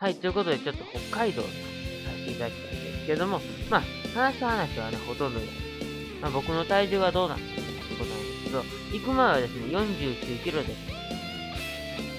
はい、ということでちょっと北海道にさせていただきたいんですけども、話はね、ほとんどです。僕の体重がどうなっているかということなんですけど、行く前はですね、49キロです。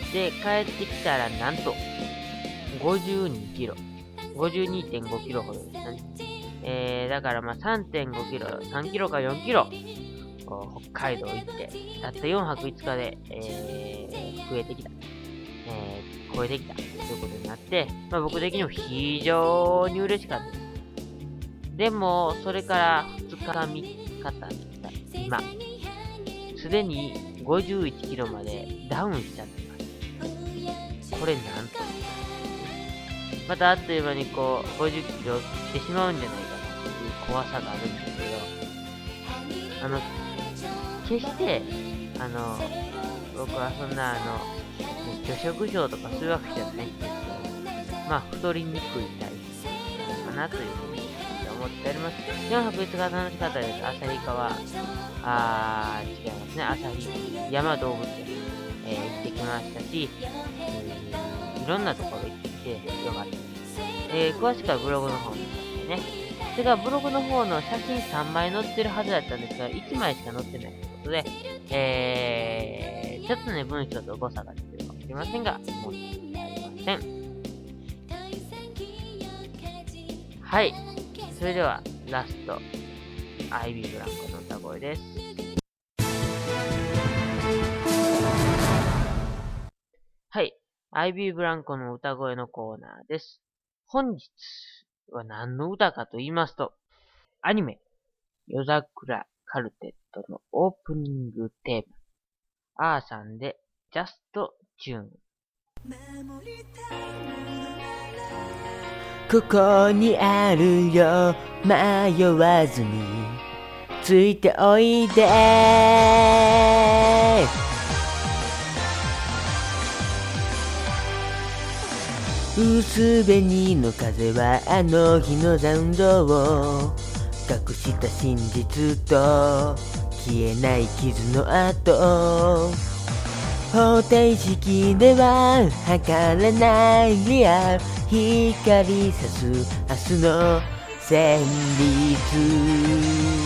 で、帰ってきたらなんと、52キロ。52.5 キロほどですね。だから3.5 キロ、3キロか4キロ、北海道行って、たった4泊5日で、増えてきた。超えてきた。ということになって、僕的にも非常に嬉しかったです。でも、それから2日3日経った今、すでに51キロまでダウンしちゃってます。これなんと。またあっという間に50キロを切ってしまうんじゃないかなっていう怖さがあるんですけど、決して、僕はそんな拒食症とかそういうわけじゃないんですけど、太りにくい体質かなというふうに思っております。4泊5日楽しかったです。旭川、違いますね。旭山動物園、行ってきましたし、いろんなところ行ってきてよかったです。詳しくはブログの方に行ってね。それからブログの方の写真3枚載ってるはずだったんですが、1枚しか載ってないということで、ちょっとね、文章と誤差が出てるかもしれませんが、申し訳ありません。はい。それでは、ラスト、アイビーブランコの歌声です。はい。アイビーブランコの歌声のコーナーです。本日は何の歌かと言いますと、アニメ、夜桜カルテットのオープニングテーマ、アーさんで、ジャストチューン。 ここにあるよ、迷わずについておいで。薄紅の風はあの日の残像を隠した真実と消えない傷の跡、方程式では測れないリアル、光さす明日の旋律、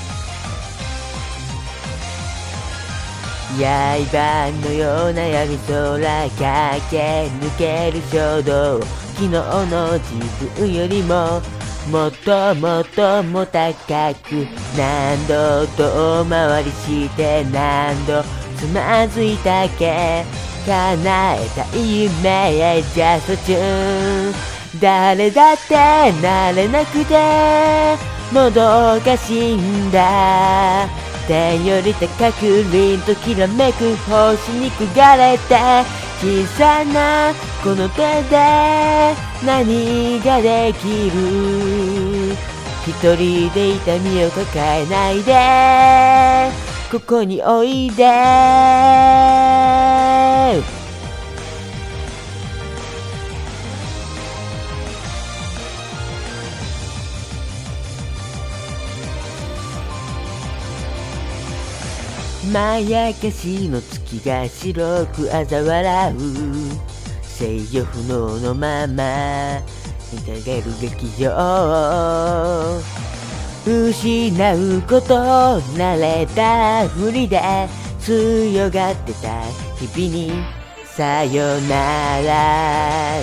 刃のような闇空駆け抜ける衝動、昨日の自分よりももっともっとも高く、何度遠回りして何度つまずいたけ、叶えたい夢ジャストチューン、誰だってなれなくてもどかしいんだ、天より高く凛ときらめく星に焦がれて、小さなこの手で何ができる、一人で痛みを抱えないでここにおいで。まやかしの月が白く嘲笑う、制御不能のまま見たがる劇場、失うこと慣れたふりで強がってた日々にさよなら、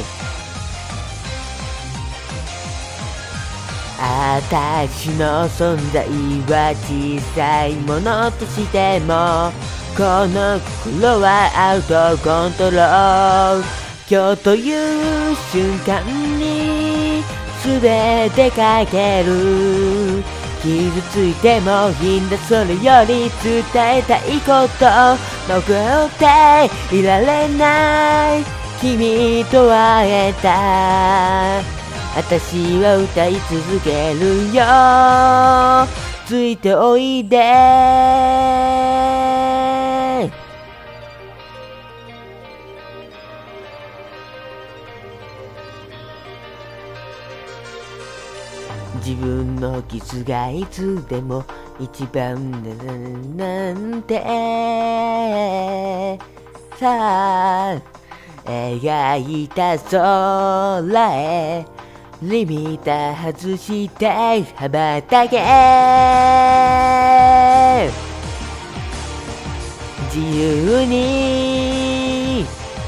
私の存在は小さいものとしても、この心はアウトコントロール、今日という瞬間に全てかける、傷ついてもいいんだ、それより伝えたいこと残っていられない、君と会えた、私は歌い続けるよ、ついておいで。自分の傷がいつでも一番なんてさあ、 描いた空へリミッター外して羽ばたけ自由に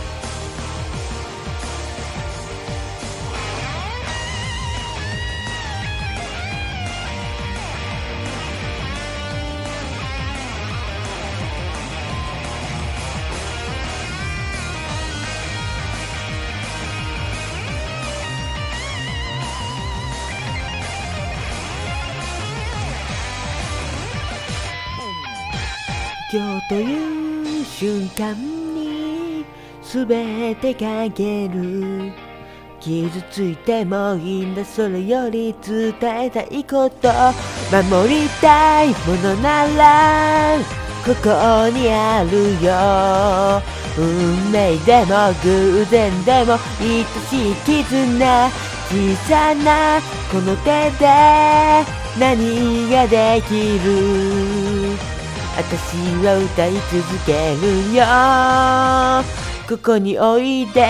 今日という瞬間に全てかける傷ついてもいいんだそれより伝えたいこと守りたいものならここにあるよ運命でも偶然でも愛しい絆小さなこの手で何ができる私は歌い続けるよここにおいで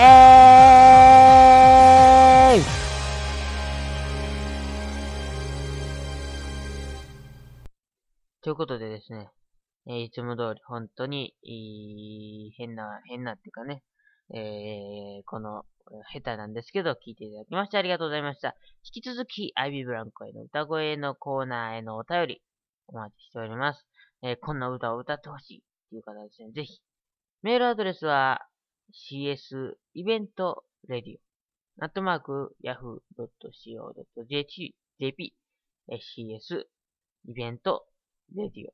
ということでですね、いつも通り本当に、変なっていうかね、この、下手なんですけど、聞いていただきましてありがとうございました。引き続き、アイビーブランコへの歌声のコーナーへのお便り、お待ちしております。こんな歌を歌ってほしいという方はですね、ぜひ、メールアドレスは cs イベントレディオ@yahoo.co.jp cs イベントレディオ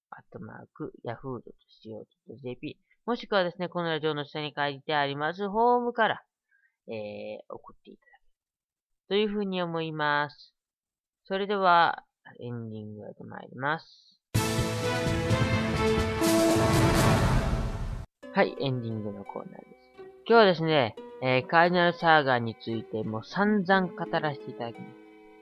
@yahoo.co.jp もしくはですね、このラジオの下に書いてありますフォームから、送っていただけるというふうに思います。それでは、エンディングへと参ります。はい、エンディングのコーナーです。今日はですね、カーディナルサーガーについても散々語らせていただきます。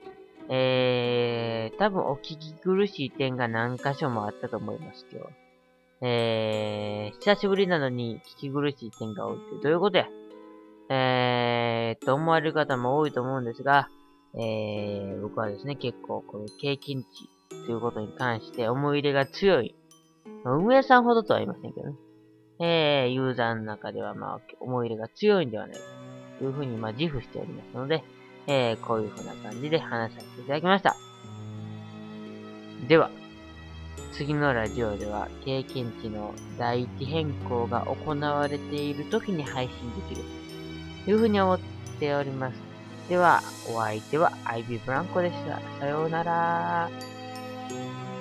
多分お聞き苦しい点が何箇所もあったと思います、今日。久しぶりなのに聞き苦しい点が多いってどういうことやと思われる方も多いと思うんですが、僕はですね、結構この経験値ということに関して思い入れが強い。運営さんほどとは言いませんけどね。ユーザーの中では思い入れが強いんではないかというふうに自負しておりますので、こういうふうな感じで話させていただきました。では、次のラジオでは経験値の第一変更が行われている時に配信できるというふうに思っております。では、お相手はアイビーブランコでした。さようなら。